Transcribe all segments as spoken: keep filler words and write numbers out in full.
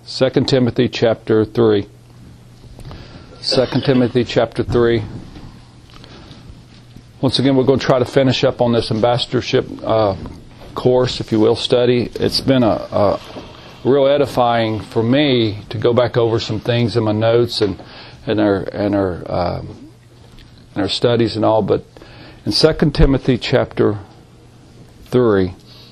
Second Timothy chapter three. Second Timothy chapter three. Once again, we're going to try to finish up on this ambassadorship uh, course, if you will, study. It's been a, a real edifying for me to go back over some things in my notes and and our and our um, and our studies and all. But in Second Timothy chapter three,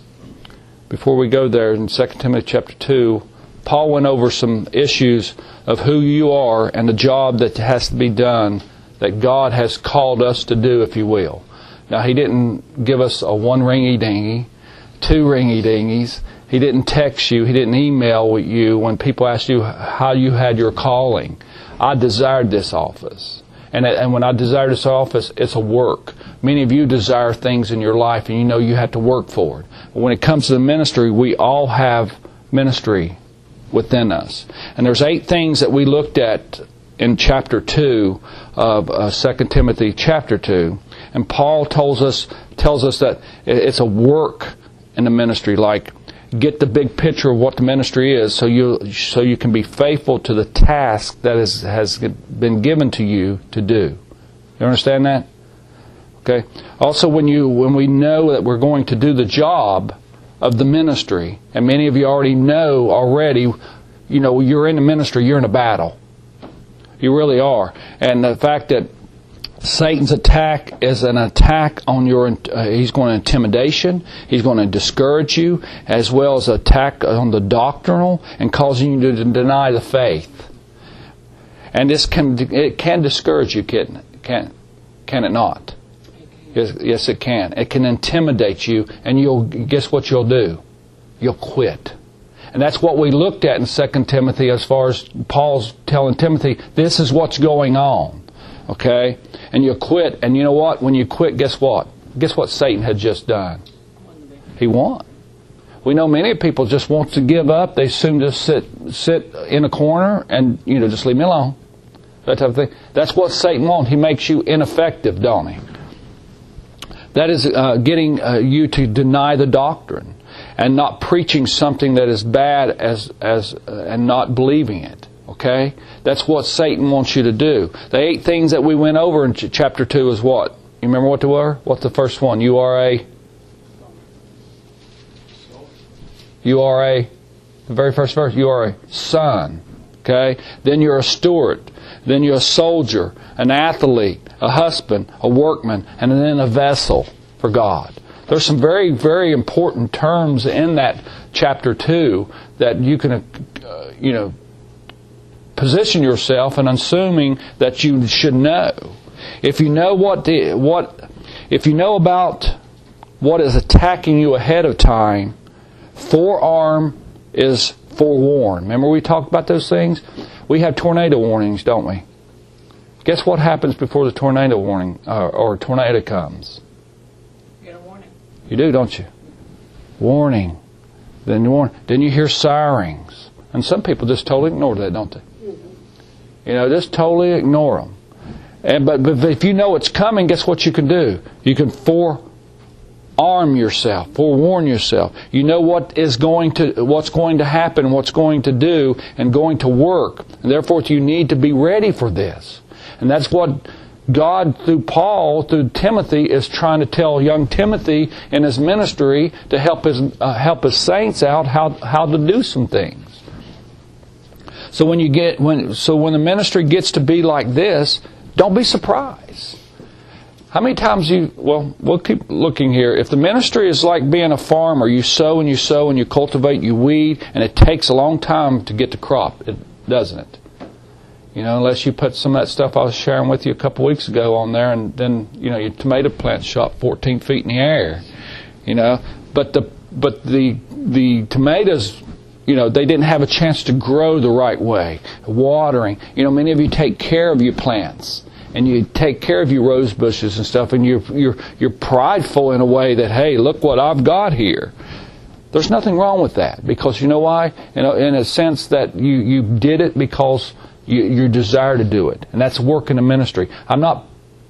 before we go there, in Second Timothy chapter two, Paul went over some issues of who you are and the job that has to be done, that God has called us to do, if you will. Now, He didn't give us a one ringy-dingy, two ringy-dingies. He didn't text you. He didn't email you when people asked you how you had your calling. I desired this office. And, and when I desire this office, it's a work. Many of you desire things in your life and you know you have to work for it. But when it comes to the ministry, we all have ministry within us. And there's eight things that we looked at in chapter two of uh, Second Timothy chapter two. And Paul tells us tells us that it's a work in the ministry, like get the big picture of what the ministry is so you so you can be faithful to the task that is, has been given to you to do. You understand that? Okay. Also, when you when we know that we're going to do the job of the ministry, and many of you already know already, you know, you're in the ministry, you're in a battle. You really are. And the fact that Satan's attack is an attack on your, uh, he's going to intimidation, he's going to discourage you, as well as attack on the doctrinal and causing you to deny the faith. And this can, it can discourage you, can, can, can it not? Yes, yes, it can. It can intimidate you, and you'll guess what you'll do? You'll quit. And that's what we looked at in Second Timothy as far as Paul's telling Timothy, this is what's going on. Okay? And you'll quit, and you know what? When you quit, guess what? Guess what Satan had just done? He won. We know many people just want to give up. They soon just sit sit in a corner and, you know, just leave me alone. That type of thing. That's what Satan wants. He makes you ineffective, don't he? That is uh, getting uh, you to deny the doctrine and not preaching something that is bad as as uh, and not believing it. Okay? That's what Satan wants you to do. The eight things that we went over in ch- chapter two is what? You remember what they were? What's the first one? You are a... You are a... The very first verse. You are a son. Okay? Then you're a steward. Then you're a soldier, an athlete, a husband, a workman, and then a vessel for God. There's some very, very important terms in that chapter two that you can, uh, you know, position yourself in assuming that you should know. If you know what the what, if you know about what is attacking you ahead of time, forearm is forewarned. Remember we talked about those things? We have tornado warnings, don't we? Guess what happens before the tornado warning uh, or tornado comes? You get a warning. You do, don't you? Warning. Then you warn. Then you hear sirens, and some people just totally ignore that, don't they? Mm-hmm. You know, just totally ignore them. And but, but if you know it's coming, guess what you can do? You can forearm yourself, forewarn yourself. You know what is going to, what's going to happen, what's going to do, and going to work. And therefore, you need to be ready for this. And that's what God, through Paul, through Timothy, is trying to tell young Timothy in his ministry to help his uh, help his saints out how how to do some things. So when you get when so when the ministry gets to be like this, don't be surprised. How many times you, well, we'll keep looking here. If the ministry is like being a farmer, you sow and you sow and you cultivate, you weed, and it takes a long time to get the crop, it, doesn't it? You know, unless you put some of that stuff I was sharing with you a couple of weeks ago on there, and then, you know, your tomato plant shot fourteen feet in the air. You know, but the but the the tomatoes, you know, they didn't have a chance to grow the right way. Watering. You know, many of you take care of your plants. And you take care of your rose bushes and stuff, and you're you're you're prideful in a way that, hey, look what I've got here. There's nothing wrong with that, because you know why? You know, in a sense that you, you did it because you, you desire to do it, and that's work in the ministry. I'm not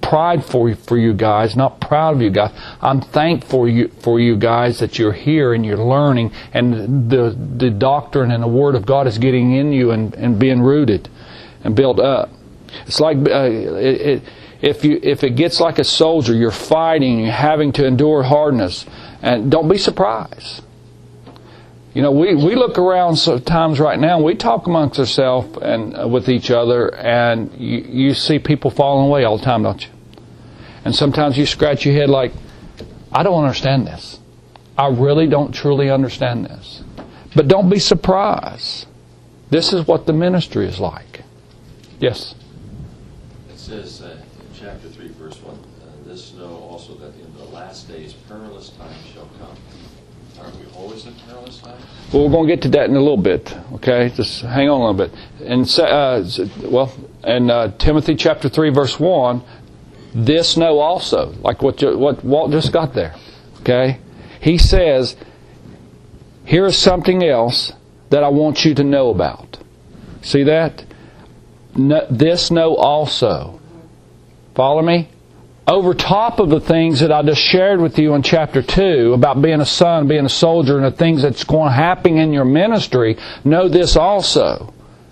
pride for for you guys, not proud of you guys. I'm thankful for you for you guys that you're here and you're learning, and the the doctrine and the Word of God is getting in you and, and being rooted and built up. It's like uh, it, it, if you if it gets like a soldier, you're fighting, you're having to endure hardness, and don't be surprised. You know, we, we look around sometimes right now, we talk amongst ourselves and uh, with each other, and you, you see people falling away all the time, don't you? And sometimes you scratch your head like, I don't understand this. I really don't truly understand this. But don't be surprised. This is what the ministry is like. Yes? It says uh, in chapter three, verse one, uh, this know also that in the last days perilous times shall come. Aren't we always in perilous times? Well, we're going to get to that in a little bit. Okay, just hang on a little bit. And uh, well, in uh, Timothy chapter three, verse one, this know also, like what what Walt just got there. Okay, he says, here is something else that I want you to know about. See that? No, this know also. Follow me? Over top of the things that I just shared with you in chapter two about being a son, being a soldier, and the things that's going to happen in your ministry, know this also.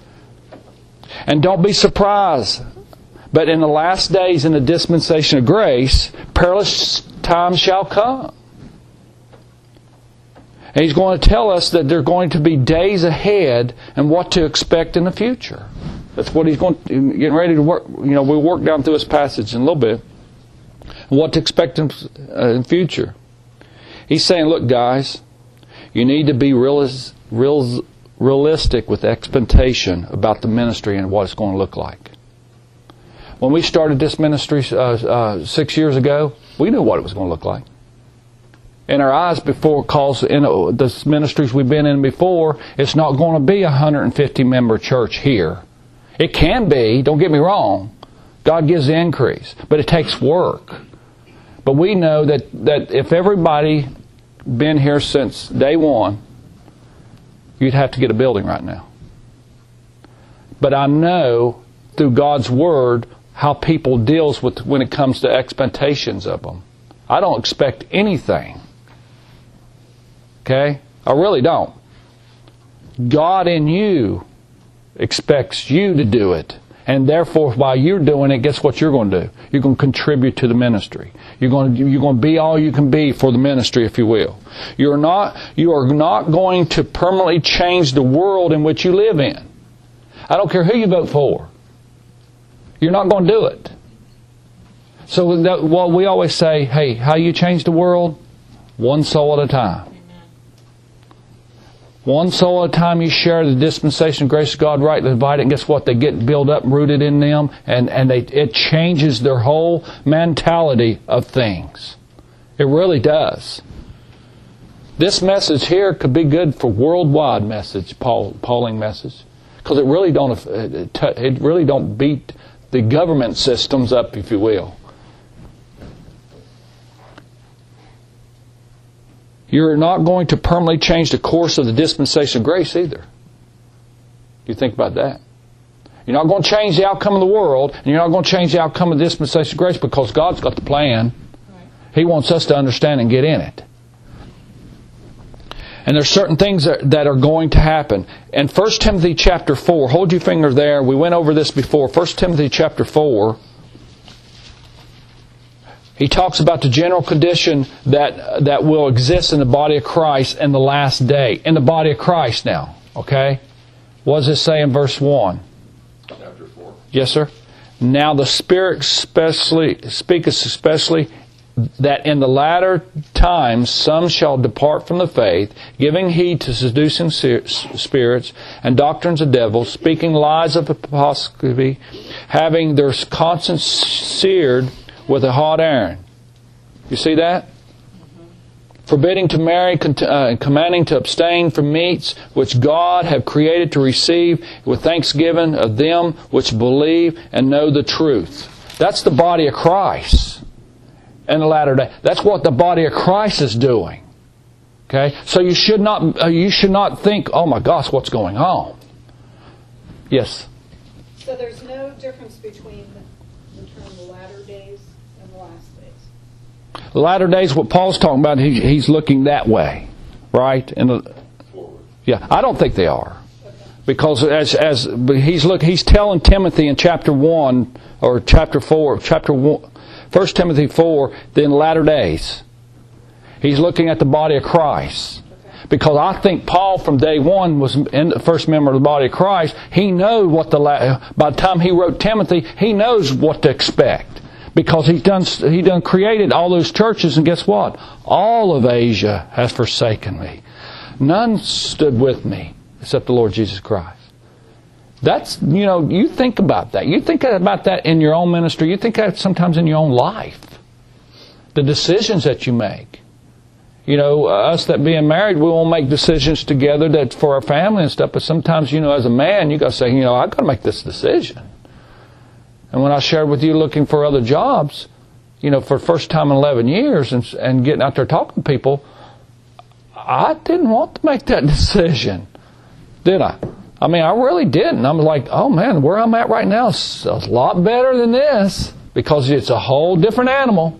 And don't be surprised. But in the last days in the dispensation of grace, perilous times shall come. And He's going to tell us that there are going to be days ahead and what to expect in the future. That's what He's going to, getting ready to work. You know, we'll work down through this passage in a little bit. What to expect in the uh, future. He's saying, look guys, you need to be realis, real, realistic with expectation about the ministry and what it's going to look like. When we started this ministry uh, uh, six years ago, we knew what it was going to look like. In our eyes before, calls in the ministries we've been in before, it's not going to be a one hundred fifty member church here. It can be, don't get me wrong. God gives the increase, but it takes work. But we know that, that if everybody been here since day one, you'd have to get a building right now. But I know through God's Word how people deals with when it comes to expectations of them. I don't expect anything. Okay? I really don't. God in you expects you to do it. And therefore, while you're doing it, guess what you're going to do? You're going to contribute to the ministry. You're going to, you're going to be all you can be for the ministry, if you will. You're not, you are not going to permanently change the world in which you live in. I don't care who you vote for. You're not going to do it. So, that, well, we always say, hey, how you change the world? One soul at a time. One soul at a time you share the dispensation of grace of God, rightly divided, and guess what? They get built up, rooted in them, and, and they, it changes their whole mentality of things. It really does. This message here could be good for worldwide message, poll, polling message, because it really don't it really don't beat the government systems up, if you will. You're not going to permanently change the course of the dispensation of grace either. You think about that. You're not going to change the outcome of the world, and you're not going to change the outcome of the dispensation of grace because God's got the plan. He wants us to understand and get in it. And there's certain things that, that are going to happen. In First Timothy chapter four, hold your finger there. We went over this before. First Timothy chapter four. He talks about the general condition that that will exist in the body of Christ in the last day. In the body of Christ now. Okay? What does it say in verse one? Chapter four. Yes, sir. Now the Spirit especially speaketh especially that in the latter times some shall depart from the faith, giving heed to seducing spirits and doctrines of devils, speaking lies of apostasy, having their conscience seared with a hot iron. You see that? Forbidding to marry, uh, commanding to abstain from meats which God have created to receive with thanksgiving of them which believe and know the truth. That's the body of Christ in the latter day. That's what the body of Christ is doing. Okay, so you should not uh, you should not think, oh my gosh, what's going on? Yes. So there's no difference between between the latter days and the last days? The latter days, what Paul's talking about, he, he's looking that way, right? And the, yeah, I don't think they are, because as as he's look, he's telling Timothy in chapter one or chapter four, chapter one, First Timothy four, then latter days. He's looking at the body of Christ. Because I think Paul from day one was in the first member of the body of Christ. He knows what the, by the time he wrote Timothy, he knows what to expect. Because he's done, he done created all those churches, and guess what? All of Asia has forsaken me. None stood with me except the Lord Jesus Christ. That's, you know, you think about that. You think about that in your own ministry. You think that sometimes in your own life. The decisions that you make. You know, us that being married, we won't make decisions together that for our family and stuff. But sometimes, you know, as a man, you got to say, you know, I've got to make this decision. And when I shared with you looking for other jobs, you know, for the first time in eleven years and, and getting out there talking to people, I didn't want to make that decision. Did I? I mean, I really didn't. I'm like, oh man, where I'm at right now is a lot better than this, because it's a whole different animal.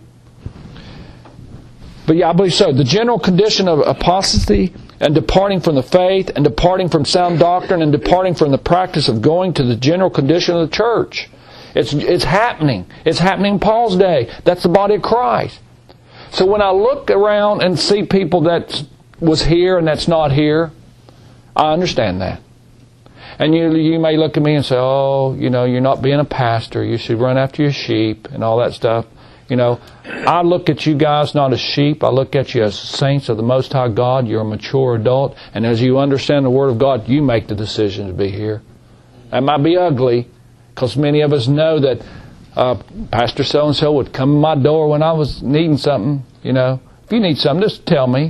But yeah, I believe so. The general condition of apostasy and departing from the faith and departing from sound doctrine and departing from the practice of going to the general condition of the church. It's, it's happening. It's happening in Paul's day. That's the body of Christ. So when I look around and see people that was here and that's not here, I understand that. And you you may look at me and say, oh, you know, you're not being a pastor. You should run after your sheep and all that stuff. You know, I look at you guys not as sheep. I look at you as saints of the Most High God. You're a mature adult. And as you understand the Word of God, you make the decision to be here. That might be ugly, because many of us know that uh, Pastor so-and-so would come to my door when I was needing something. You know, if you need something, just tell me.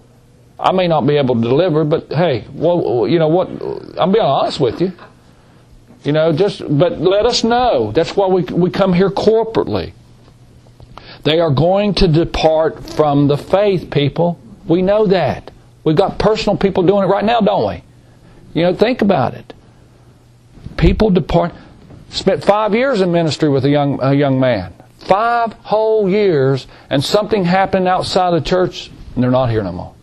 I may not be able to deliver, but hey, well, you know what? I'm being honest with you. You know, just but let us know. That's why we we come here corporately. They are going to depart from the faith, people. We know that. We've got personal people doing it right now, don't we? You know, think about it. People depart. Spent five years in ministry with a young a young man. Five whole years, and something happened outside the church, and they're not here no more.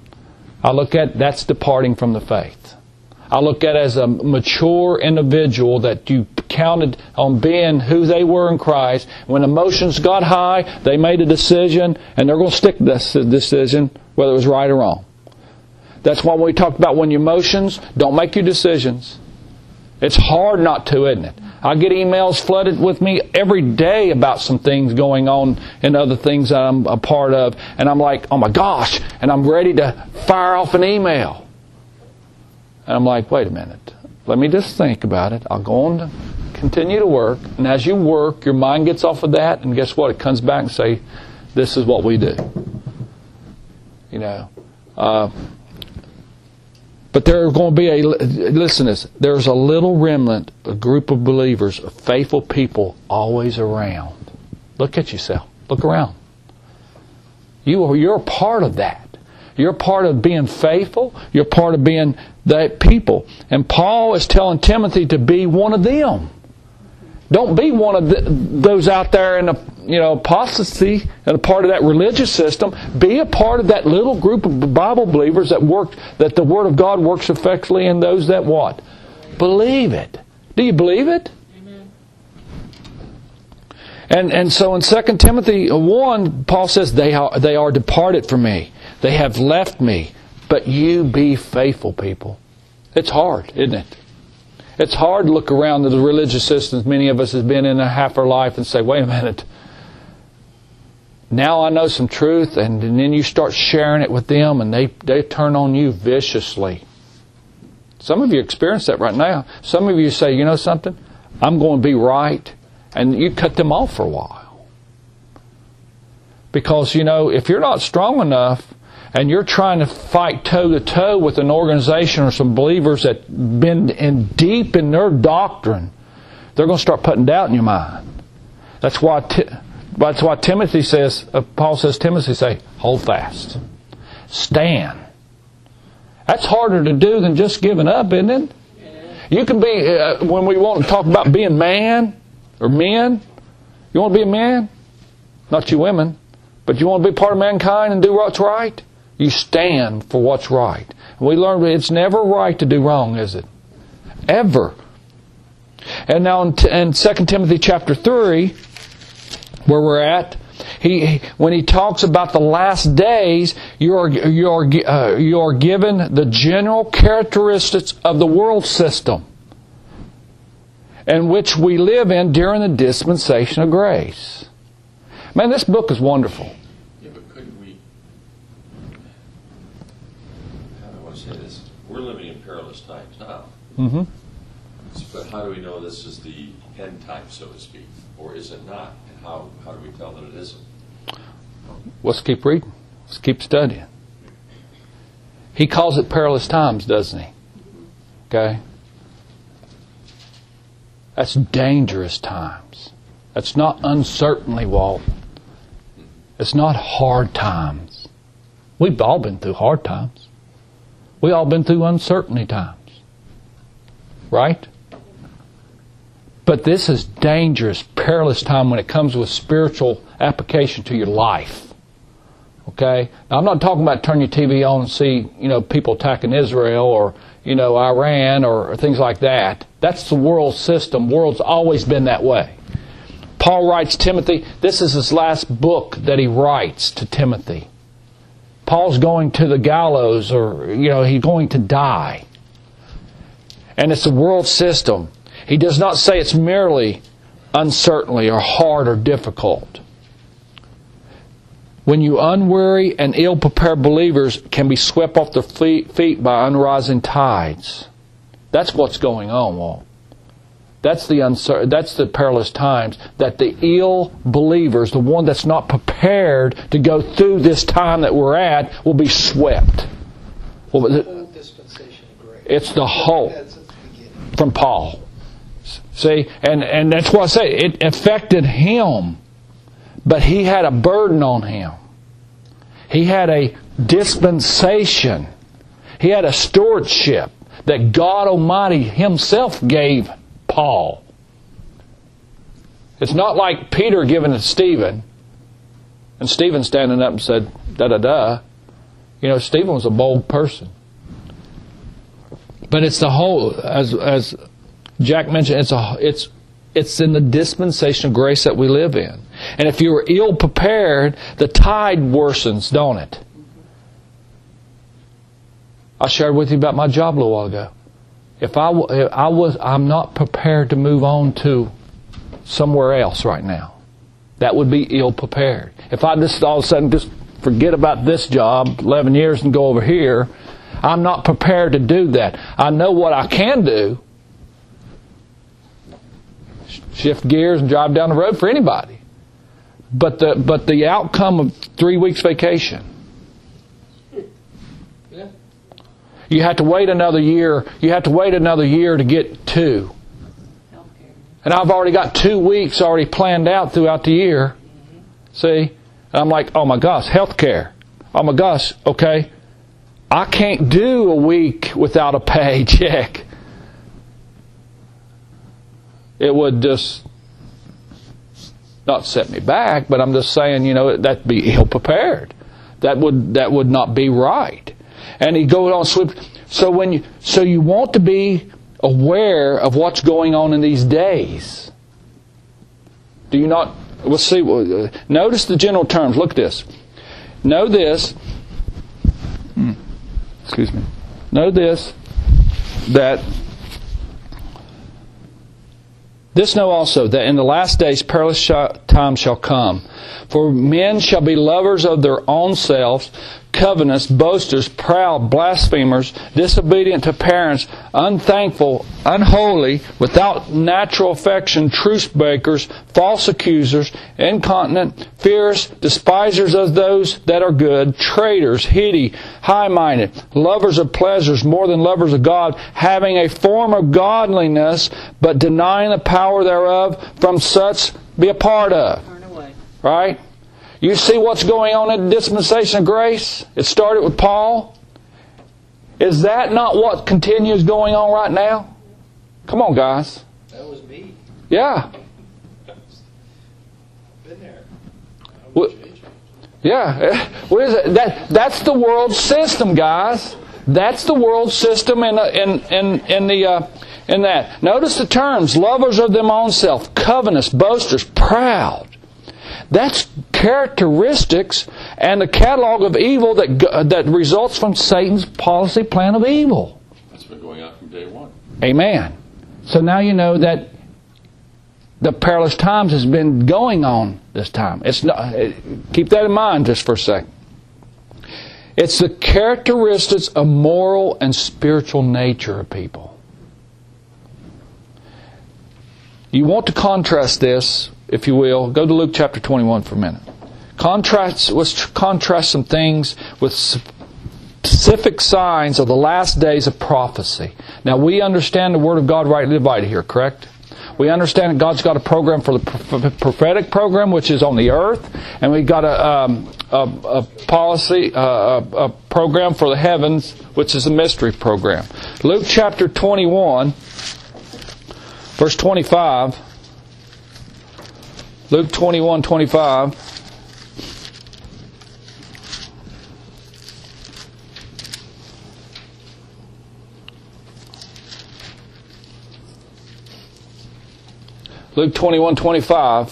I look at that's departing from the faith. I look at it as a mature individual that you counted on being who they were in Christ. When emotions got high, they made a decision, and they're going to stick to this decision, whether it was right or wrong. That's why we talked about when your emotions, don't make your decisions. It's hard not to, isn't it? I get emails flooded with me every day about some things going on and other things that I'm a part of. And I'm like, oh my gosh, and I'm ready to fire off an email. And I'm like, wait a minute. Let me just think about it. I'll go on to continue to work. And as you work, your mind gets off of that. And guess what? It comes back and say, this is what we do. You know. Uh, but there are going to be a, listen to this, there's a little remnant, a group of believers, of faithful people always around. Look at yourself. Look around. You are, you're a part of that. You're part of being faithful. You're part of being that people. And Paul is telling Timothy to be one of them. Don't be one of the, those out there in a you know apostasy and a part of that religious system. Be a part of that little group of Bible believers that work that the Word of God works effectively in those that what? Believe it. Do you believe it? Amen. And and so in Second Timothy one, Paul says they are they are departed from me. They have left me. But you be faithful, people. It's hard, isn't it? It's hard to look around at the religious systems many of us have been in a half our life and say, wait a minute. Now I know some truth, and, and then you start sharing it with them and they, they turn on you viciously. Some of you experience that right now. Some of you say, you know something? I'm going to be right. And you cut them off for a while. Because, you know, if you're not strong enough and you're trying to fight toe-to-toe with an organization or some believers that have been in deep in their doctrine, they're going to start putting doubt in your mind. That's why that's why Timothy says, uh, Paul says, Timothy say, hold fast. Stand. That's harder to do than just giving up, isn't it? You can be, uh, when we want to talk about being man or men, You want to be a man? Not you women. But you want to be part of mankind and do what's right? You stand for what's right. And we learned it's never right to do wrong, is it? Ever. And now in, in Second Timothy chapter three, where we're at, he when he talks about the last days, you're you're uh, you're given the general characteristics of the world system in which we live in during the dispensation of grace. Man, this book is wonderful. Yeah, but couldn't we? How do I want to say this? We're living in perilous times now. Mm-hmm. But how do we know this is the end time, so to speak, or is it not? And how how do we tell that it isn't? Let's keep reading. Let's keep studying. He calls it perilous times, doesn't he? Okay? That's dangerous times. That's not uncertainly, Walt. It's not hard times. We've all been through hard times. We've all been through uncertainty times. Right? But this is dangerous, perilous time when it comes with spiritual application to your life. Okay? Now, I'm not talking about turn your T V on and see, you know, people attacking Israel or, you know, Iran or, or things like that. That's the world system. The world's always been that way. Paul writes Timothy, this is his last book that he writes to Timothy. Paul's going to the gallows, or, you know, he's going to die. And it's a world system. He does not say it's merely uncertainly or hard or difficult. When you unwary and ill-prepared believers can be swept off their feet by unrising tides. That's what's going on, Walt. That's the uncertain, that's the perilous times, that the ill believers, the one that's not prepared to go through this time that we're at, will be swept. Well, the whole dispensation of grace. It's the whole. From Paul. See, and, and that's what I say. It affected him, but he had a burden on him. He had a dispensation. He had a stewardship that God Almighty Himself gave Paul. It's not like Peter giving it to Stephen, and Stephen standing up and said, da-da-da. You know, Stephen was a bold person. But it's the whole, as as Jack mentioned, it's a it's it's in the dispensation of grace that we live in. And if you were ill prepared, the tide worsens, don't it? I shared with you about my job a little while ago. If I, if I was, I'm not prepared to move on to somewhere else right now. That would be ill prepared. If I just all of a sudden just forget about this job, eleven years, and go over here, I'm not prepared to do that. I know what I can do. Shift gears and drive down the road for anybody. But the but the outcome of three weeks vacation. Yeah. You have to wait another year. You have to wait another year to get two. And I've already got two weeks already planned out throughout the year. See? And I'm like, oh my gosh, healthcare. Oh my gosh, okay. I can't do a week without a paycheck. It would just not set me back, but I'm just saying, you know, that'd be ill prepared. That would that would not be right. And he goes on swift. So when you so you want to be aware of what's going on in these days. Do you not? We'll see. Notice the general terms. Look at this. Know this. Hmm, excuse me. Know this. That. This know also, that in the last days perilous times shall come. For men shall be lovers of their own selves, covetous, boasters, proud, blasphemers, disobedient to parents, unthankful, unholy, without natural affection, truce breakers, false accusers, incontinent, fierce, despisers of those that are good, traitors, heady, high-minded, lovers of pleasures more than lovers of God, having a form of godliness, but denying the power thereof. From such be a part of. Turn away. Right? You see what's going on in the dispensation of grace? It started with Paul. Is that not what continues going on right now? Come on, guys. That was me. Yeah. Been there. What, yeah. What is it? That, that's the world system, guys. That's the world system in, in, in, in, the, uh, in that. Notice the terms. Lovers of them own self, covetous, boasters, proud. That's characteristics and the catalog of evil that that results from Satan's policy plan of evil. That's been going on from day one. Amen. So now you know that the perilous times has been going on this time. It's not. Keep that in mind just for a second. It's the characteristics of moral and spiritual nature of people. You want to contrast this, if you will. Go to Luke chapter twenty-one for a minute. Contrast, let's contrast some things with specific signs of the last days of prophecy. Now, we understand the Word of God rightly divided here, correct? We understand that God's got a program for the prophetic program, which is on the earth, and we've got a, um, a, a policy, uh, a, a program for the heavens, which is a mystery program. Luke chapter twenty-one, verse twenty-five. Luke twenty-one, twenty-five. Luke twenty-one, twenty-five.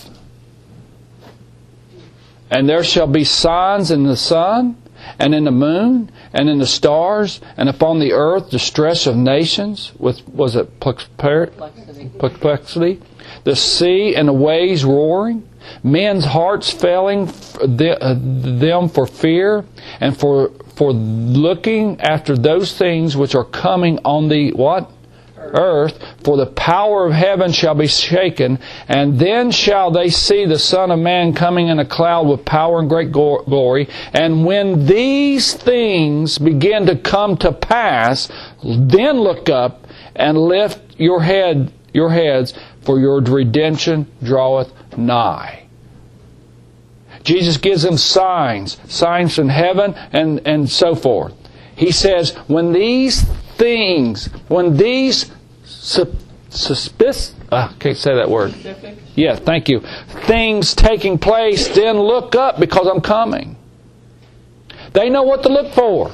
And there shall be signs in the sun, and in the moon, and in the stars, and upon the earth distress of nations, with, was it perplexity? perplexity? The sea and the waves roaring, men's hearts failing them for fear, and for for looking after those things which are coming on the what? Earth, for the power of heaven shall be shaken, and then shall they see the Son of Man coming in a cloud with power and great glory. And when these things begin to come to pass, then look up and lift your head, your heads, for your redemption draweth nigh. Jesus gives them signs, signs from heaven and, and so forth. He says, when these things, when these suspicious, I can't say that word. Specific? Yeah, thank you. Things taking place, then look up because I'm coming. They know what to look for.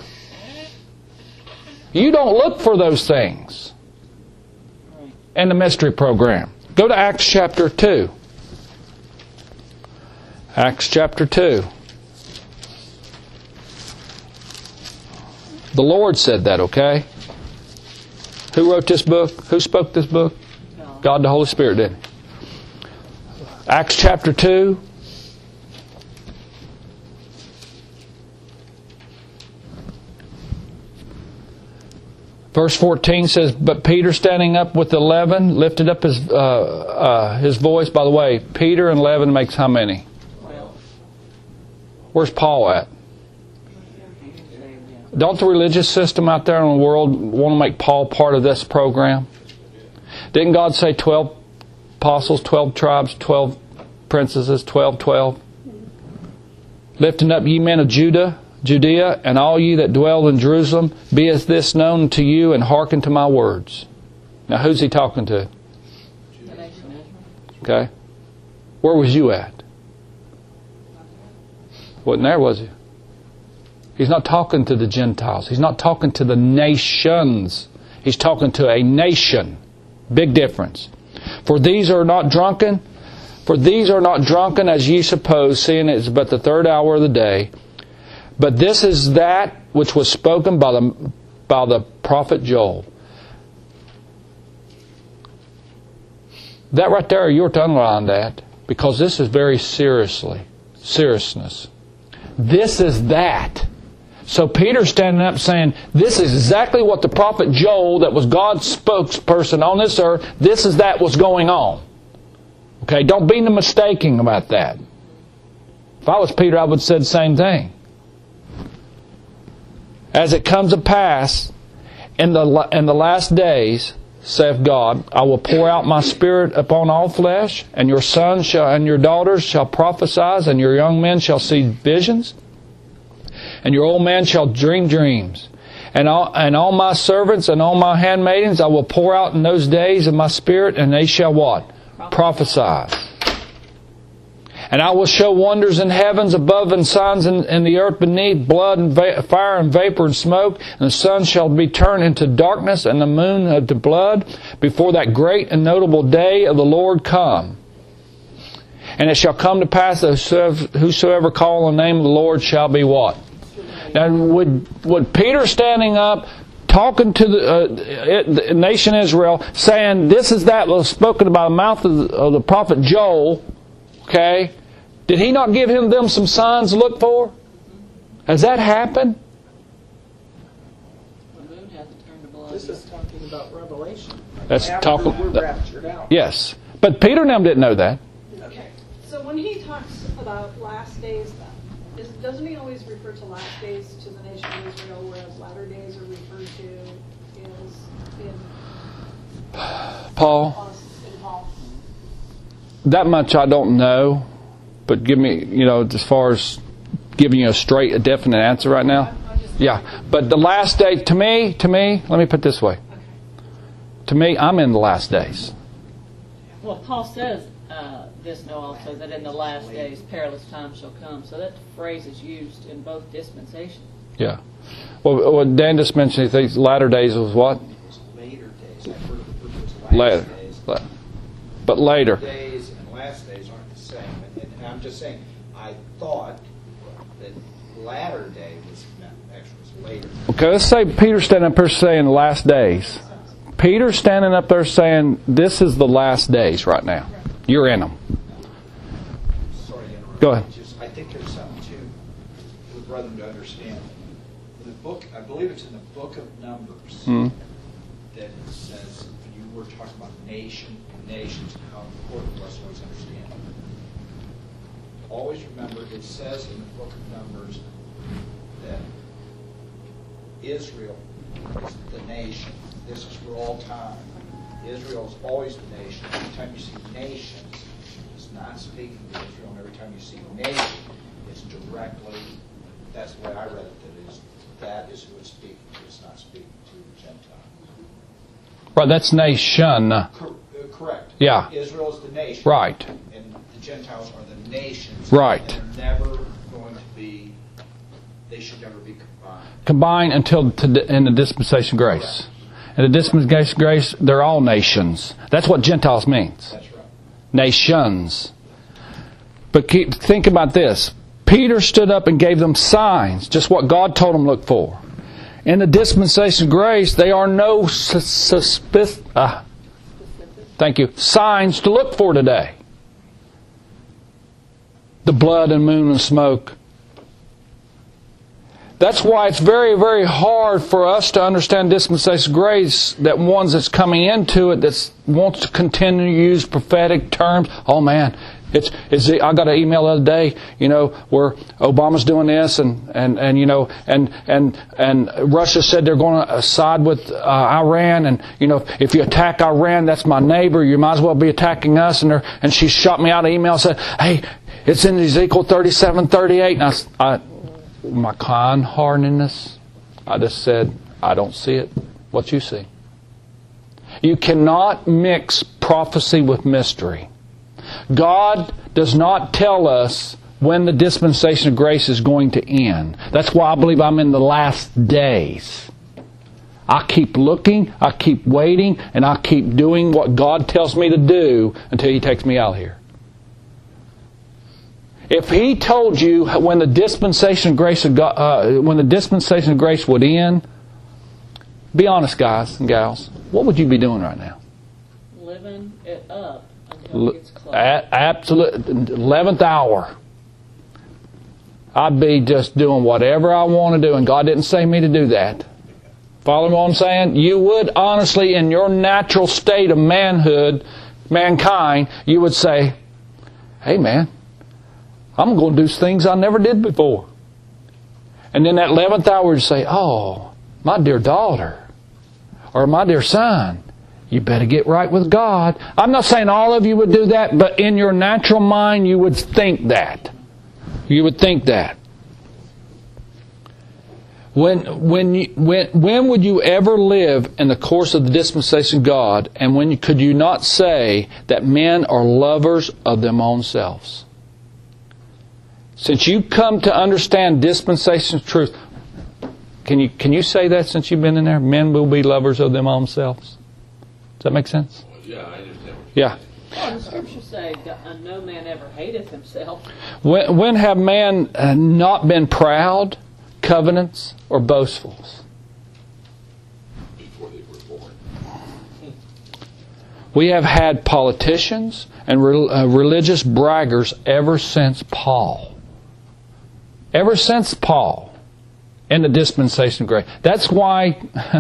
You don't look for those things in the mystery program. Go to Acts chapter two. Acts chapter two. The Lord said that, okay? Who wrote this book? Who spoke this book? No. God the Holy Spirit did. Acts chapter two. Verse fourteen says, but Peter standing up with the eleven lifted up his uh, uh, his voice. By the way, Peter and eleven makes how many? Twelve. Where's Paul at? Don't the religious system out there in the world want to make Paul part of this program? Didn't God say twelve apostles, twelve tribes, twelve princesses, twelve, twelve? Lifting up ye men of Judah, Judea, and all ye that dwell in Jerusalem, be as this known to you, and hearken to my words. Now who's he talking to? Okay. Where was you at? Wasn't there, was he? He's not talking to the Gentiles. He's not talking to the nations. He's talking to a nation. Big difference. For these are not drunken, for these are not drunken as ye suppose, seeing it is but the third hour of the day. But this is that which was spoken by the by the prophet Joel. That right there, you're to underline that, because this is very seriously seriousness. This is that. So Peter's standing up saying, this is exactly what the prophet Joel, that was God's spokesperson on this earth, this is that what's going on. Okay, don't be mistaken about that. If I was Peter, I would have said the same thing. As it comes to pass, in the, in the last days, saith God, I will pour out my Spirit upon all flesh, and your sons shall, and your daughters shall prophesy, and your young men shall see visions, and your old man shall dream dreams. And all, and all my servants and all my handmaidens I will pour out in those days of my Spirit, and they shall what? Prophesy. And I will show wonders in heavens above and signs in, in the earth beneath, blood and va- fire and vapor and smoke. And the sun shall be turned into darkness and the moon into blood before that great and notable day of the Lord come. And it shall come to pass that whosoever, whosoever call on the name of the Lord shall be what? Now, would, would Peter standing up, talking to the, uh, the nation Israel, saying, this is that was spoken by the mouth of the, of the prophet Joel, okay? Did he not give him them some signs to look for? Has that happened? The moon hasn't turned to blood. This is talking about Revelation. That's After talking. we're raptured out. Yes, but Peter and them didn't know that. Okay, so when he talks about last days, then, is, doesn't he always refer to last days to the nation of Israel, whereas latter days are referred to is in Paul, in Paul? that much I don't know, but give me, you know, as far as giving you a straight, a definite answer right now. Yeah, but the last day, to me, to me, let me put it this way. To me, I'm in the last days. Well, Paul says uh, this know also that in the last days perilous times shall come. So that phrase is used in both dispensations. Yeah. Well, what Dan just mentioned, he thinks latter days was what? Later days. I've heard it referred to as last Later. days. But later. Days and last days aren't the same. And, and I'm just saying, I thought that latter day was meant actually was later. Okay, let's say Peter standing up there saying the last days. Peter standing up there saying, this is the last days right now. You're in them. Sorry to interrupt. Go ahead. Just, I think there's something too for the brethren to understand. In the book, I believe it's in the book of Numbers, Hmm. that it says, you were talking about nation and nations and how important it was to always understand. Always remember, it says in the book of Numbers that Israel is the nation. This is for all time. Israel is always the nation. Every time you see nations, it's not speaking to Israel. And every time you see nation, it's directly, that's the way I read it, that is, that is who it's speaking to. It's not speaking to the Gentile. Right, that's nation. Cor- uh, correct. Yeah. Israel is the nation. Right. And the Gentiles are the nations. Right. And they're never going to be, they should never be combined. Combined until to, in the dispensation of grace. In the dispensation of grace, they're all nations. That's what Gentiles means. That's right. Nations. But keep, think about this. Peter stood up and gave them signs, just what God told them to look for. In the dispensation of grace, there are no sus- suspic- uh, thank you, signs to look for today. The blood and moon and smoke. That's why it's very, very hard for us to understand dispensation of grace, that ones that's coming into it that wants to continue to use prophetic terms. Oh man, it's, it's I got an email the other day, you know, where Obama's doing this and, and, and you know, and, and, and Russia said they're going to side with uh, Iran, and, you know, if you attack Iran, that's my neighbor, you might as well be attacking us. And, they're, and she shot me out an email and said, hey, it's in Ezekiel thirty-seven, thirty-eight. And I, I my kind-heartedness, I just said, I don't see it. What you see? You cannot mix prophecy with mystery. God does not tell us when the dispensation of grace is going to end. That's why I believe I'm in the last days. I keep looking, I keep waiting, and I keep doing what God tells me to do until He takes me out of here. If He told you when the dispensation of grace of God, uh, when the dispensation of grace would end, be honest, guys and gals, what would you be doing right now? Living it up until it gets close. At absolute eleventh hour, I'd be just doing whatever I want to do, and God didn't say me to do that. Follow what I'm saying? You would honestly, in your natural state of manhood, mankind, you would say, "Hey, man, I'm going to do things I never did before." And then that eleventh hour, you say, "Oh, my dear daughter, or my dear son, you better get right with God." I'm not saying all of you would do that, but in your natural mind, you would think that. You would think that. When, when, you, when, when would you ever live in the course of the dispensation of God, and when you, could you not say that men are lovers of them own selves? Since you come to understand dispensation of truth, can you can you say that since you've been in there? Men will be lovers of them own selves. Does that make sense? Yeah, I understand. Yeah. Well, the scriptures say, "Uh, no man ever hateth himself." When, when have man uh, not been proud, covenants, or boastfuls? Before they were born. We have had politicians and re- uh, religious braggers ever since Paul. Ever since Paul in the dispensation of grace. That's why,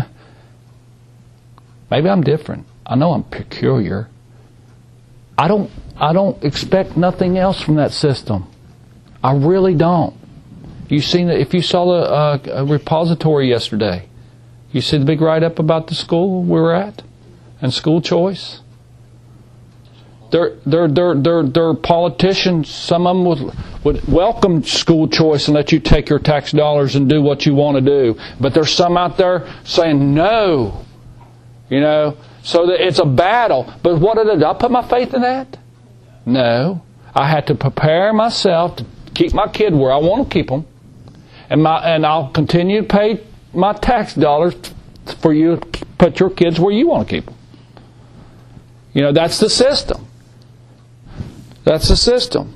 maybe I'm different. I know I'm peculiar. I don't, I don't expect nothing else from that system. I really don't. You seen it, if you saw the uh, repository yesterday, you see the big write-up about the school we were at and school choice. They're, they're, they're, they're, they're politicians. Some of them would, would welcome school choice and let you take your tax dollars and do what you want to do. But there's some out there saying no. You know, so that it's a battle. But what did I do? I put my faith in that? No. I had to prepare myself to keep my kid where I want to keep them. And, my, and I'll continue to pay my tax dollars for you to put your kids where you want to keep them. You know, that's the system. That's the system.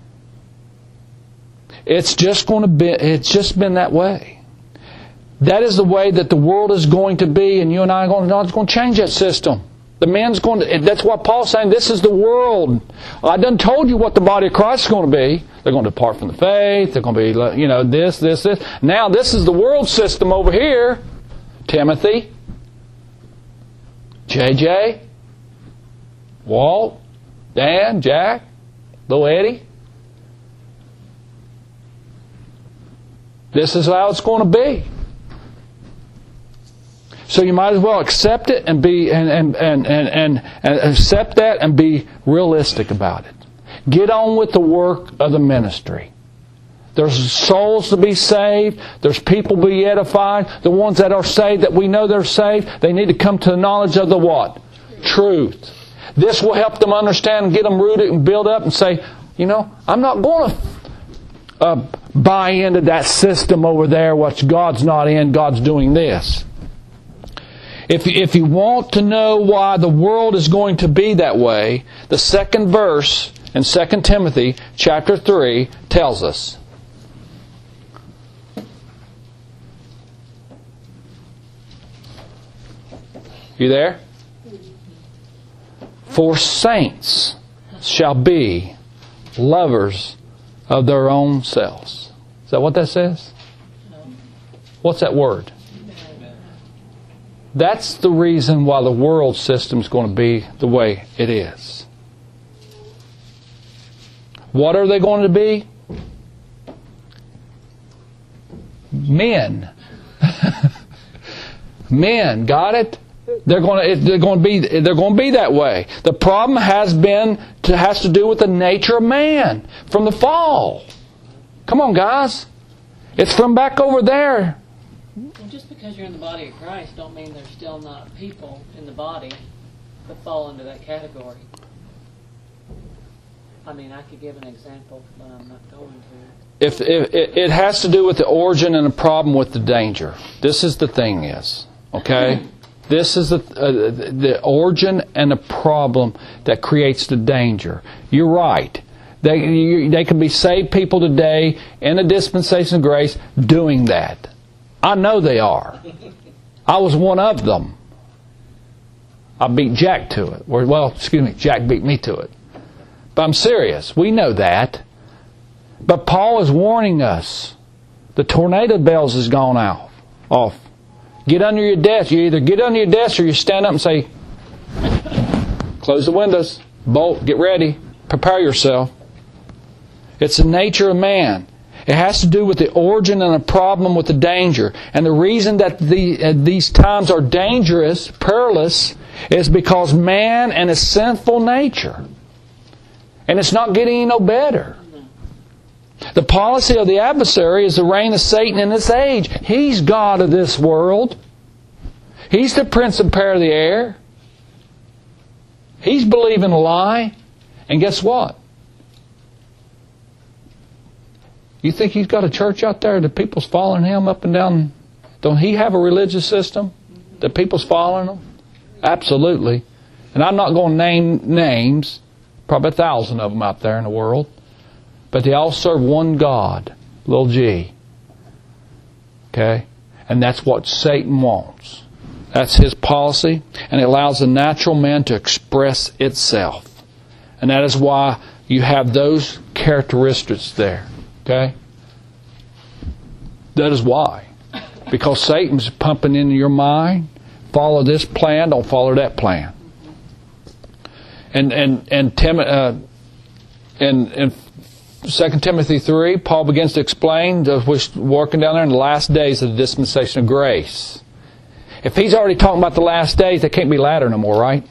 It's just going to be, it's just been that way. That is the way that the world is going to be, and you and I are going, God's going to change that system. The man's going to, that's what Paul's saying, this is the world. I done told you what the body of Christ is going to be. They're going to depart from the faith. They're going to be, you know, this, this, this. Now this is the world system over here. Timothy, J J, Walt, Dan, Jack, little Eddie. This is how it's going to be. So you might as well accept it and be and and, and, and, and, and accept that and be realistic about it. Get on with the work of the ministry. There's souls to be saved. There's people to be edified. The ones that are saved, that we know they're saved, they need to come to the knowledge of the what? Truth. This will help them understand and get them rooted and build up and say, you know, I'm not going to uh, buy into that system over there, which God's not in, God's doing this. If, if you want to know why the world is going to be that way, the second verse in Second Timothy chapter three tells us. You there? For saints shall be lovers of their own selves. Is that what that says? What's that word? That's the reason why the world system is going to be the way it is. What are they going to be? Men. Men, got it? They're going to they're going to be they're going to be that way. The problem has been to, has to do with the nature of man from the fall. Come on, guys. It's from back over there. Well, just because you're in the body of Christ don't mean there's still not people in the body that fall into that category. I mean, I could give an example, but I'm not going to. If, if it, it has to do with the origin and the problem with the danger. This is the thing is, okay? This is the uh, the origin and the problem that creates the danger. You're right. They you, they can be saved people today in the dispensation of grace doing that. I know they are. I was one of them. I beat Jack to it. Well, excuse me, Jack beat me to it. But I'm serious. We know that. But Paul is warning us. The tornado bells has gone out, off. Get under your desk. You either get under your desk or you stand up and say, close the windows, bolt, get ready, prepare yourself. It's the nature of man. It has to do with the origin and the problem with the danger. And the reason that the, uh, these times are dangerous, perilous, is because man and his sinful nature. And it's not getting no better. The policy of the adversary is the reign of Satan in this age. He's God of this world. He's the prince and power of the air. He's believing a lie. And guess what? You think he's got a church out there that people's following him up and down? Don't he have a religious system that people's following him? Absolutely. And I'm not going to name names, probably a thousand of them out there in the world, but they all serve one God, little g. Okay? And that's what Satan wants. That's his policy, and it allows the natural man to express itself. And that is why you have those characteristics there. Okay? That is why. Because Satan's pumping into your mind, follow this plan, don't follow that plan. And and and Tim, uh, in in Second Timothy three, Paul begins to explain, we're working down there in the last days of the dispensation of grace. If he's already talking about the last days, they can't be latter no more, right?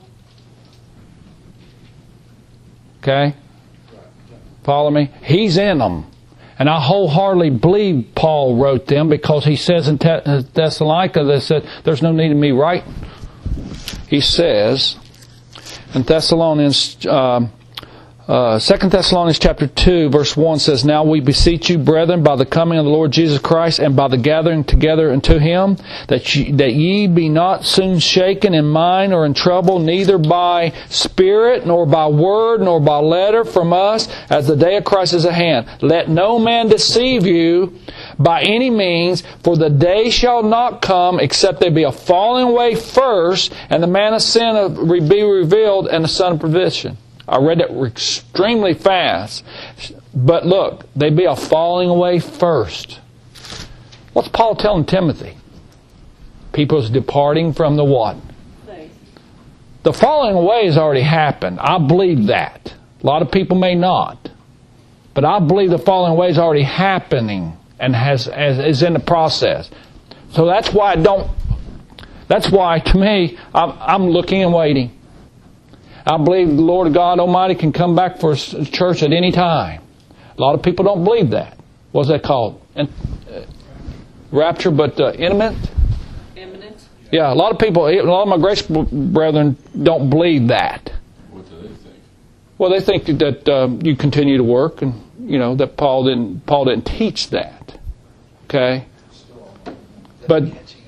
Okay? Follow me? He's in them. And I wholeheartedly believe Paul wrote them because he says in Thessalonica that said, there's no need of me, right? He says in Thessalonians, um, uh, Second Thessalonians chapter two, verse one says, now we beseech you, brethren, by the coming of the Lord Jesus Christ and by the gathering together unto Him, that ye, that ye be not soon shaken in mind or in trouble, neither by spirit, nor by word, nor by letter from us, as the day of Christ is at hand. Let no man deceive you by any means, for the day shall not come except there be a falling away first, and the man of sin be revealed, and the son of perdition. I read that extremely fast. But look, they be a falling away first. What's Paul telling Timothy? People's departing from the what? Faith. The falling away has already happened. I believe that. A lot of people may not. But I believe the falling away is already happening and has, has is in the process. So that's why I don't, that's why to me, I'm, I'm looking and waiting. I believe the Lord God Almighty can come back for His church at any time. A lot of people don't believe that. What's that called? In, uh, rapture, but uh, imminent? Imminent? Yeah, a lot of people, a lot of my grace brethren don't believe that. What do they think? Well, they think that um, you continue to work, and you know that Paul didn't. Paul didn't teach that. Okay, but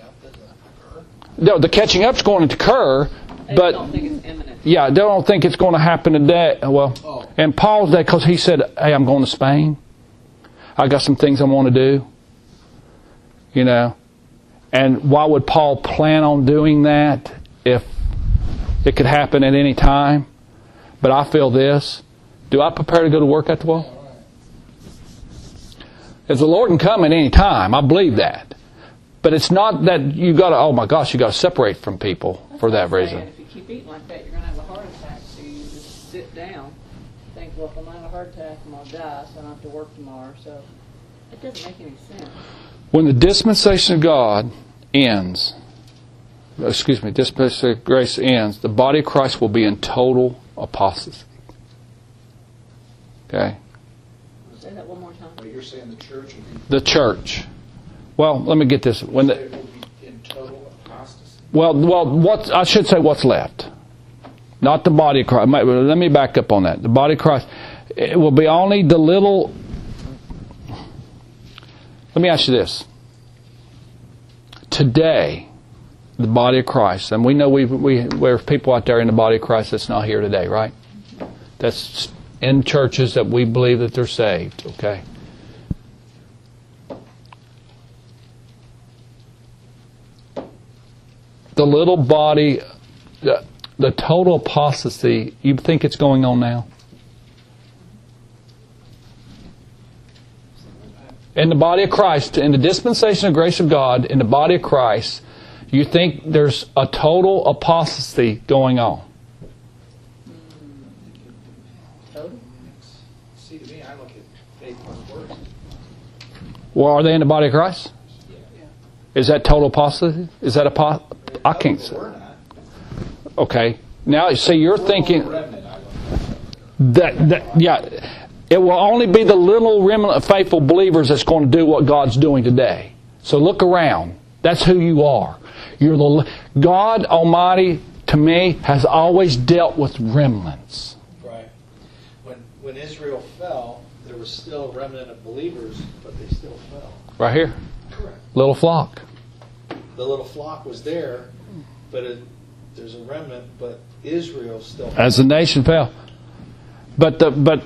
no, the catching up's going to occur. They But don't think it's imminent. yeah, they don't think it's going to happen today. Well, oh. And Paul's that because he said, "Hey, I'm going to Spain. I got some things I want to do." You know, and why would Paul plan on doing that if it could happen at any time? But I feel this: do I prepare to go to work at the wall? If the Lord can come at any time, I believe that. But it's not that you got to. Oh my gosh, you got to separate from people That's for that what I'm reason. saying. If you keep eating like that, you're going to have a heart attack. So you just sit down, think, well, if I'm going to have a heart attack, I'm going to die, so I don't have to work tomorrow. So it doesn't make any sense. When the dispensation of God ends, excuse me, dispensation of grace ends, the body of Christ will be in total apostasy. Okay? Say that one more time. Well, you're saying the church will be, The church. Well, let me get this. When the, it will be in total apostasy. well, well, what I should say, what's left, not the body of Christ. Let me back up on that. The body of Christ, it will be only the little. Let me ask you this. Today, the body of Christ, and we know we we there's people out there in the body of Christ that's not here today, right? That's in churches that we believe that they're saved. Okay. The little body, the, the total apostasy, you think it's going on now? In the body of Christ, in the dispensation of grace of God, in the body of Christ, you think there's a total apostasy going on? Total? See, to me, I look at faith plus works. Well, are they in the body of Christ? Is that total apostasy? Is that apostasy? I can't say. We're not. Okay. Now, see, you're thinking Remnant, I look. that, that, yeah, it will only be the little remnant of faithful believers that's going to do what God's doing today. So look around. That's who you are. You're the God Almighty, to me, has always dealt with remnants. Right. When when Israel fell, there was still a remnant of believers, but they still fell. Right here. Correct. Little flock. The little flock was there, but it, there's a remnant, but Israel still As the nation fell. But the but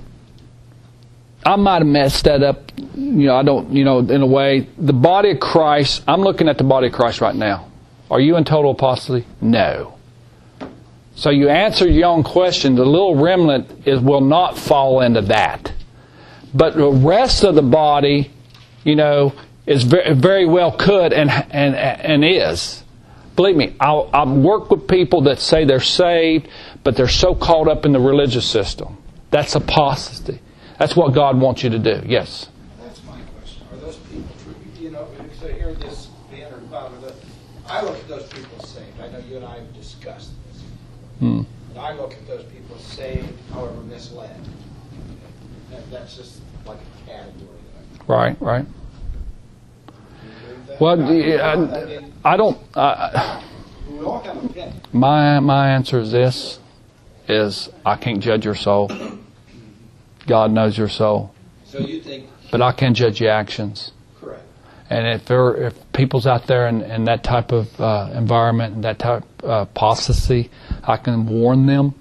I might have messed that up. You know, I don't. You know, in a way, the body of Christ. I'm looking at the body of Christ right now. Are you in total apostasy? No. So you answer your own question. The little remnant is will not fall into that. But the rest of the body, you know, is very, very well could and and and is. Believe me, I'll, I'll work with people that say they're saved, but they're so caught up in the religious system. That's apostasy. That's what God wants you to do. Yes. That's my question. Are those people true? You know, because I hear this being heard about it. I look at those people as saved. I know you and I have discussed this. Hmm. And I look at those people as saved, however misled. That, that's just like a category. Right, right. Do you agree with that? Well, I, yeah, I, I, mean, I don't. I, we all have opinions. my my answer is this: is I can't judge your soul. God knows your soul, So you think but I can judge your actions. correct? And if there, if people's out there in, in that type of uh, environment and that type of uh, apostasy, I can warn them.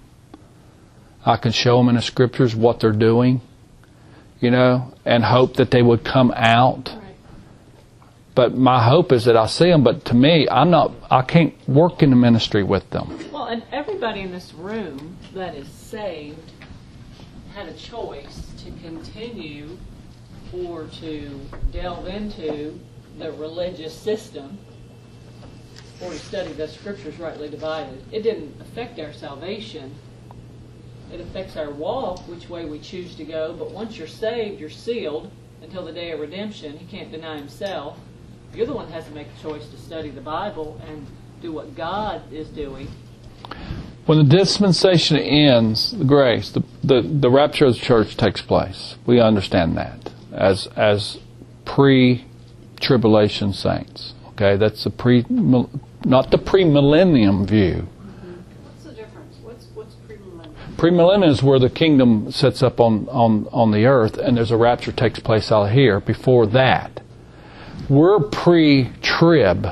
I can show them in the scriptures what they're doing, you know, and hope that they would come out. Right. But my hope is that I see them. But to me, I'm not. I can't work in the ministry with them. Well, and everybody in this room that is saved had a choice to continue or to delve into the religious system or to study the scriptures rightly divided. It didn't affect our salvation. It affects our walk, which way we choose to go. But once you're saved, you're sealed until the day of redemption. He can't deny himself. You're the one that has to make the choice to study the Bible and do what God is doing. When the dispensation ends, the grace, the, the, the rapture of the church takes place. We understand that as as pre-tribulation saints. Okay, that's the pre, not the pre-millennium view. What's the difference? What's what's premillennial? Premillennium is where the kingdom sets up on, on, on the earth, and there's a rapture takes place out here. Before that, we're pre-trib.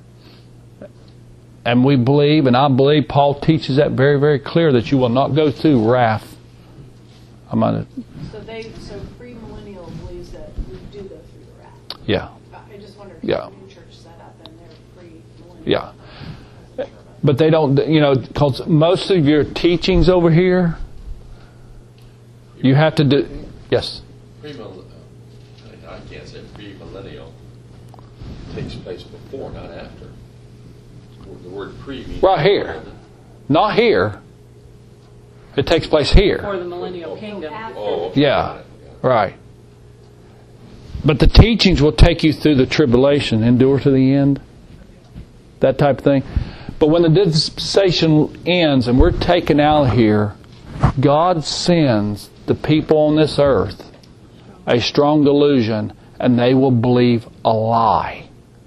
And we believe, and I believe Paul teaches that very, very clear, that you will not go through wrath. I'm gonna, So they so premillennial believes that we do go through the wrath. yeah, I just wondered if Yeah. the new church set up and they're premillennial. yeah. I wasn't sure about But they don't, you know, because most of your teachings over here, you have to do, yes. Premill, I can't say premillennial takes place before, not after. The word pre means Right here. Not here. It takes place here. For the millennial kingdom. Oh, okay. Yeah, right. But the teachings will take you through the tribulation, endure to the end, that type of thing. But when the dispensation ends and we're taken out of here, God sends the people on this earth a strong delusion, and they will believe a lie.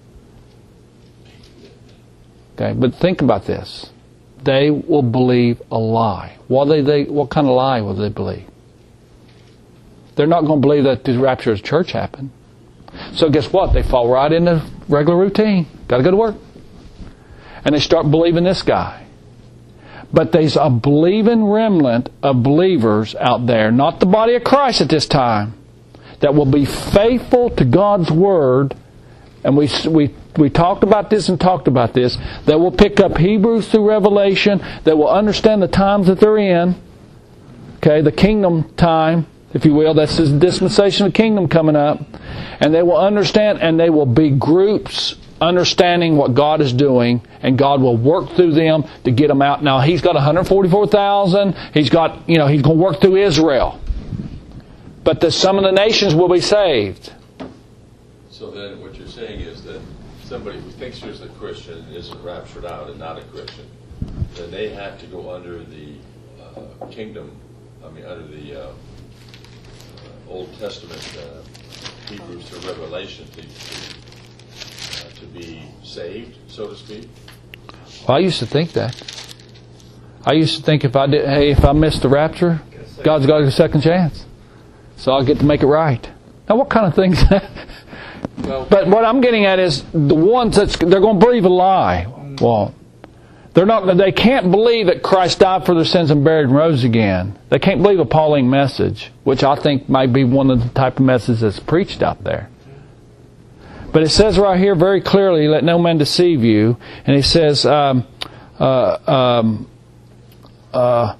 Okay, but think about this. They will believe a lie. What they, they what kind of lie will they believe? They're not going to believe that the rapture of the church happened. So guess what? They fall right into regular routine. Got to go to work. And they start believing this guy. But there's a believing remnant of believers out there, not the body of Christ at this time, that will be faithful to God's Word. And we we we talked about this and talked about this. That will pick up Hebrews through Revelation. That will understand the times that they're in. Okay, the kingdom time, if you will. That's the dispensation of the kingdom coming up. And they will understand, and they will be groups understanding what God is doing, and God will work through them to get them out. Now, He's got one hundred forty-four thousand. He's got, you know, He's going to work through Israel. But the, some of the nations will be saved. So then what you're saying is that somebody who thinks there's a Christian and isn't raptured out and not a Christian, then they have to go under the uh, kingdom, I mean under the uh, uh, Old Testament, uh, Hebrews to Revelation to, to, uh, to be saved, so to speak? Well, I used to think that. I used to think if I did, hey, if I missed the rapture, God's got a second chance. so I'll get to make it right. Now, what kind of things? Well, But what I'm getting at is the ones that they're going to believe a lie. Well, they're not. They can't believe that Christ died for their sins and buried and rose again. They can't believe a Pauline message, which I think might be one of the type of messages that's preached out there. But it says right here very clearly, "Let no man deceive you," and it says, um, uh, um, uh,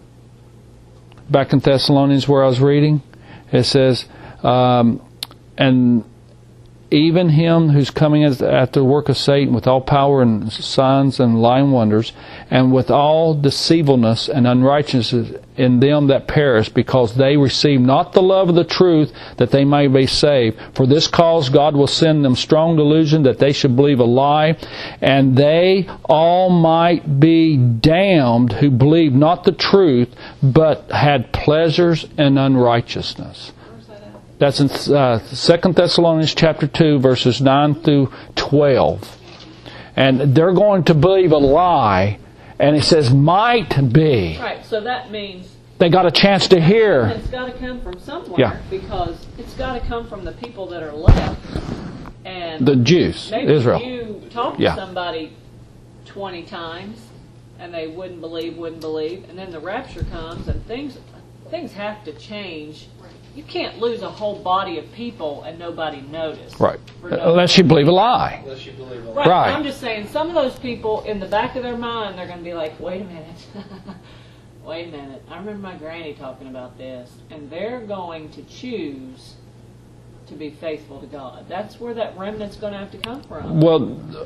back in Thessalonians where I was reading, it says, um, and even him who's coming after the work of Satan with all power and signs and lying wonders, and with all deceivableness and unrighteousness in them that perish, because they receive not the love of the truth, that they may be saved. For this cause God will send them strong delusion, that they should believe a lie, and they all might be damned who believed not the truth, but had pleasures in unrighteousness. That's in uh, Second Thessalonians chapter two, verses nine through twelve. And they're going to believe a lie, and it says might be. Right, so that means They got a chance to hear. it's got to come from somewhere, Yeah. because it's got to come from the people that are left. And The Jews, maybe Israel. you talk to Yeah. somebody twenty times, and they wouldn't believe, wouldn't believe, and then the rapture comes, and things things have to change. You can't lose a whole body of people and nobody notice. Right. For no Unless you believe a lie. unless you believe it. Right. Right. I'm just saying, some of those people, in the back of their mind, they're going to be like, wait a minute. Wait a minute. I remember my granny talking about this. And they're going to choose to be faithful to God. That's where that remnant's going to have to come from. Well,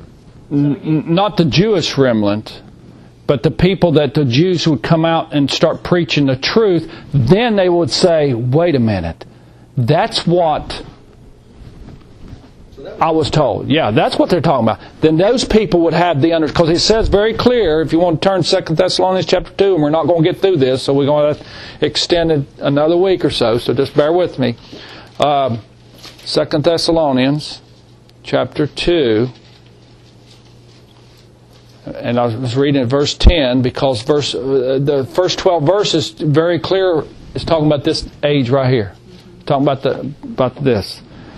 n- n- not the Jewish remnant, but the people that the Jews would come out and start preaching the truth. Then they would say, wait a minute. That's what I was told. Yeah, that's what they're talking about. Then those people would have the under, because it says very clear, if you want to turn Second Thessalonians chapter two, and we're not going to get through this, so we're going to extend it another week or so, so just bear with me. Um, Second Thessalonians chapter two, and I was reading at verse ten, because verse uh, the first twelve verses very clear. It's talking about this age right here, talking about the about this.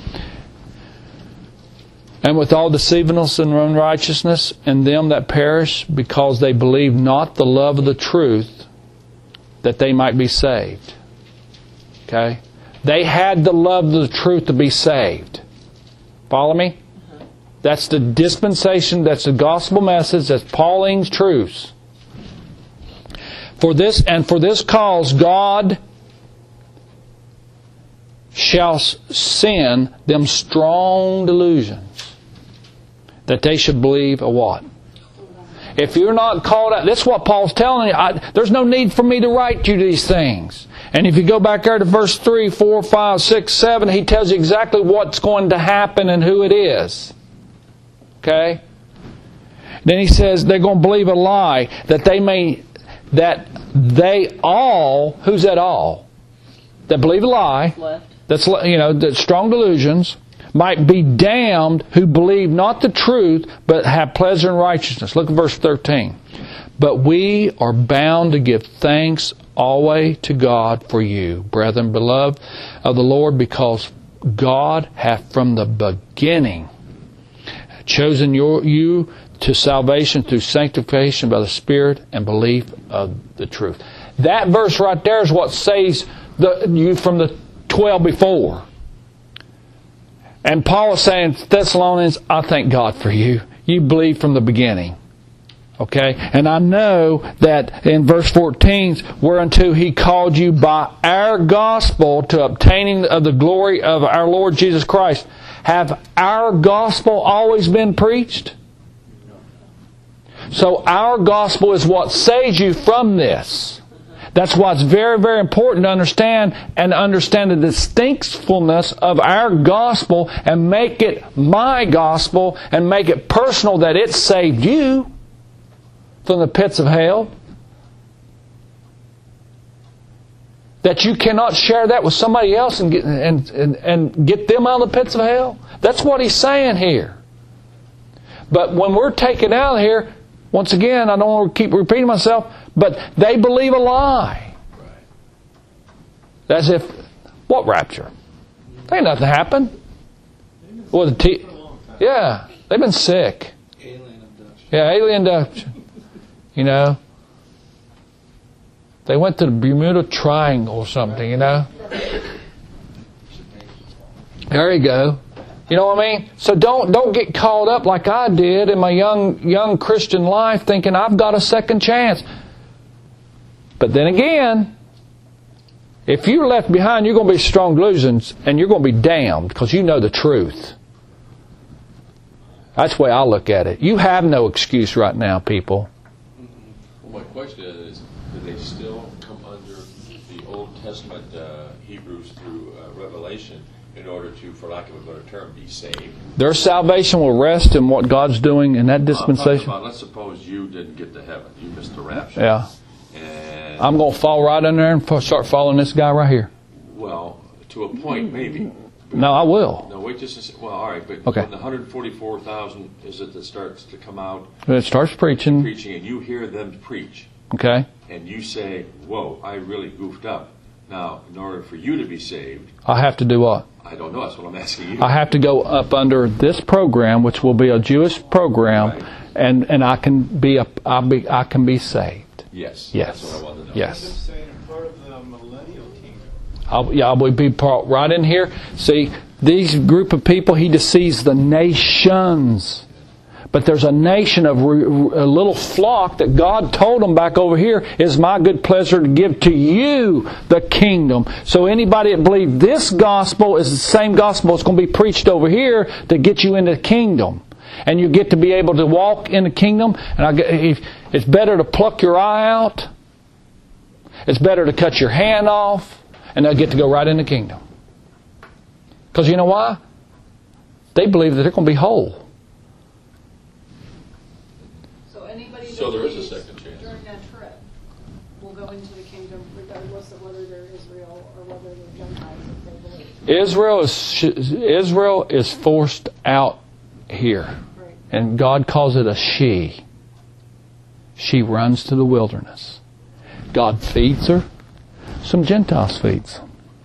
And with all deceivableness and unrighteousness in them that perish, because they believe not the love of the truth, that they might be saved. Okay? They had the love of the truth to be saved. Follow me? That's the dispensation, that's the gospel message, that's Pauline's truths. For this, and for this cause God shall send them strong delusions, that they should believe a what? If you're not called out, that's what Paul's telling you. I, there's no need for me to write you these things. And if you go back there to verse three, four, five, six, seven, he tells you exactly what's going to happen and who it is. Okay? Then he says they're going to believe a lie, that they may, that they all, who's that all? That believe a lie, Left. that's, you know, that strong delusions, might be damned who believe not the truth, but have pleasure in righteousness. Look at verse thirteen. But we are bound to give thanks always to God for you, brethren, beloved of the Lord, because God hath from the beginning chosen your, you to salvation through sanctification by the Spirit and belief of the truth. That verse right there is what saves the, you from the twelve before. And Paul is saying, Thessalonians, I thank God for you. You believe from the beginning. Okay? And I know that in verse fourteen, whereunto he called you by our gospel to obtaining of the glory of our Lord Jesus Christ. Have our gospel always been preached? So our gospel is what saves you from this. That's why it's very, very important to understand and understand the distinctfulness of our gospel and make it my gospel and make it personal, that it saved you from the pits of hell. That you cannot share that with somebody else and get, and, and, and get them out of the pits of hell. That's what he's saying here. But when we're taken out of here, once again, I don't want to keep repeating myself, but they believe a lie. As if What rapture? Ain't nothing happened. Well, the t- yeah, they've been sick. Alien abduction. Yeah, alien abduction. You know, they went to the Bermuda Triangle or something. You know, there you go. You know what I mean? So don't don't get caught up like I did in my young young Christian life, thinking I've got a second chance. But then again, if you're left behind, you're going to be strong delusions, and you're going to be damned because you know the truth. That's the way I look at it. You have no excuse right now, people. Well, my question is, do they still come under the Old Testament uh, Hebrews through uh, Revelation in order to, for lack of a better term, be saved? Their salvation will rest in what God's doing in that I'm dispensation. talking about, let's suppose you didn't get to heaven. You missed the rapture. Yeah. And, I'm going to fall right in there and f- start following this guy right here. well, to a point, maybe. No, I will. No, wait just a second. Well, all right, but Okay. when the one hundred forty-four thousand is it that starts to come out When it starts preaching, preaching, and you hear them preach, okay, and you say, whoa, I really goofed up. Now, in order for you to be saved, I have to do what? I don't know, that's what I'm asking you. I have to go up under this program, which will be a Jewish program, Right. and, and I can be a I'll be I can be saved. Yes, Yes. that's what I wanted to know. Yes. saying part of the millennial kingdom. I'll, yeah, I will be part right in here. See, these group of people, he deceives the nations. But there's a nation of re, a little flock that God told them back over here, is my good pleasure to give to you the kingdom. So anybody that believes this gospel is the same gospel that's going to be preached over here to get you into the kingdom. And you get to be able to walk in the kingdom. And I, if, it's better to pluck your eye out. It's better to cut your hand off. And they'll get to go right in the kingdom. Because you know why? They believe that they're going to be whole. So anybody So that there is a leaves second chance. during that trip will go into the kingdom regardless of whether they're Israel or whether they're Gentiles if they believe. Israel is Israel is forced out here. Right. And God calls it a she. She runs to the wilderness. God feeds her. Some Gentiles feeds.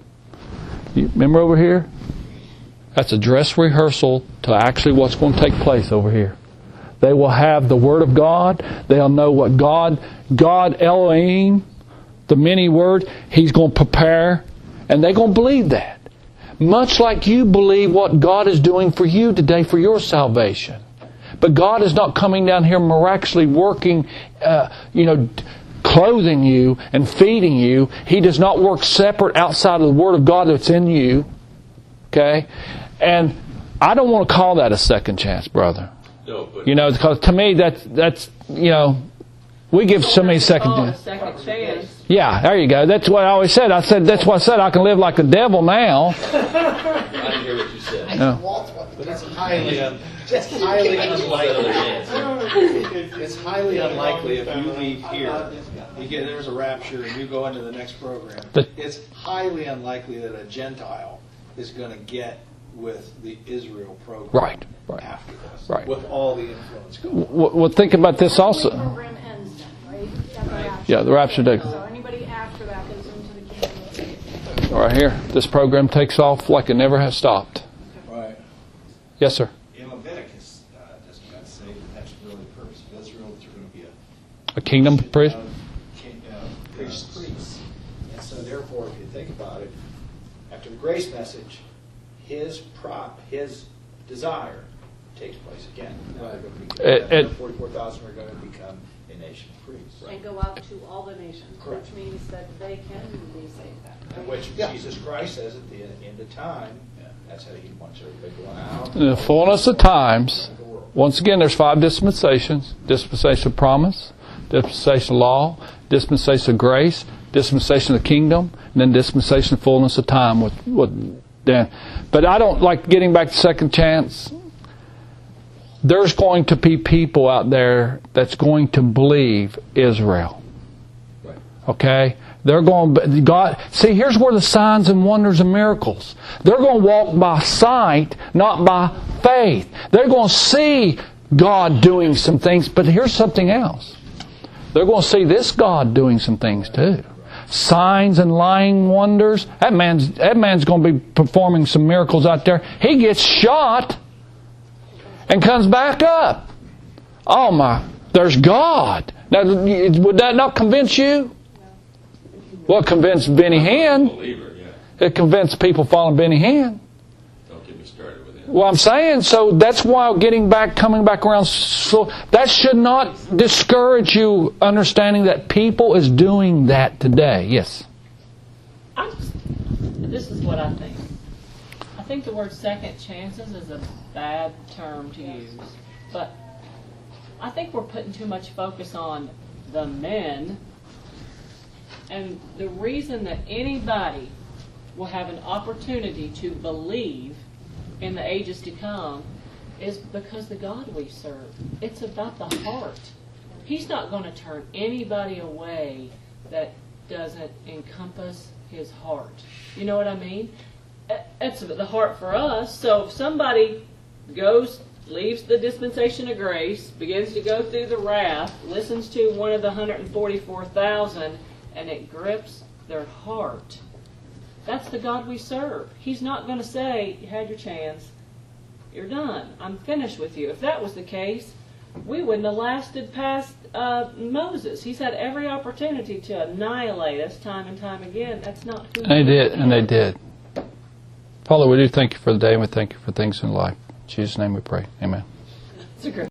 You remember over here? That's a dress rehearsal to actually what's going to take place over here. They will have the Word of God. They'll know what God, God Elohim, the many word, He's going to prepare. And they're going to believe that. Much like you believe what God is doing for you today for your salvation. But God is not coming down here miraculously working, uh, you know, clothing you and feeding you. He does not work separate outside of the Word of God that's in you. Okay? And I don't want to call that a second chance, brother. No, but You know, because to me, that's, that's you know, we give so many second Oh, a chances. second chance. Yeah, there you go. That's what I always said. I said, that's what I said. I can live like the devil now. I didn't hear what you said. No. But it's highly, un- it's highly unlikely. It's highly unlikely if you leave here, you get, there's a rapture and you go into the next program. The- It's highly unlikely that a Gentile is going to get with the Israel program Right, right, after this, right. with all the influence going. Well, well, think about this The also. program ends then, right? At the rapture. Yeah, the rapture day. So anybody after that goes into the kingdom. Right here, this program takes off like it never has stopped. Right. Yes, sir. In Leviticus, uh, doesn't God say that that's really the purpose of Israel, that you're going to be a A kingdom priest. of king, uh, priests, priests. And so therefore, if you think about it, after the grace message, his prop, his desire takes place again. Now they're going to be, It- it- forty-four thousand are going to become a nation of priests. And go out to all the nations, Correct. which means that they can be saved then. And which Jesus Christ says at the end of time, that's how he wants everybody going out. In the fullness of times, once again, there's five dispensations. Dispensation of promise, dispensation of law, dispensation of grace, dispensation of the kingdom, and then dispensation of fullness of time. With, with Dan. But I don't like getting back to second chance. There's going to be people out there that's going to believe Israel. Right. Okay? They're going to, God, see, here's where the signs and wonders and miracles. They're going to walk by sight, not by faith. They're going to see God doing some things, but here's something else. They're going to see this God doing some things too. signs and lying wonders. That man's that man's going to be performing some miracles out there. He gets shot and comes back up. Oh my, there's God. Now, would that not convince you? Well, it convinced Benny Hinn. Believer, yeah. It convinced people following Benny Hinn. Don't get me started with him. Well, I'm saying, so that's why getting back, coming back around, so that should not discourage you understanding that people is doing that today. Yes. I just, this is what I think. I think the word second chances is a bad term to use. But I think we're putting too much focus on the men. And the reason that anybody will have an opportunity to believe in the ages to come is because the God we serve. It's about the heart. He's not going to turn anybody away that doesn't encompass His heart. You know what I mean? That's the heart for us. So if somebody goes, leaves the dispensation of grace, begins to go through the wrath, listens to one of the one hundred forty-four thousand, and it grips their heart, that's the God we serve. He's not going to say, you had your chance, you're done, I'm finished with you. If that was the case, we wouldn't have lasted past uh, Moses. He's had every opportunity to annihilate us time and time again. That's not who And they did, and they did. Father, we do thank you for the day, and we thank you for things in life. In Jesus' name we pray. Amen. It's a great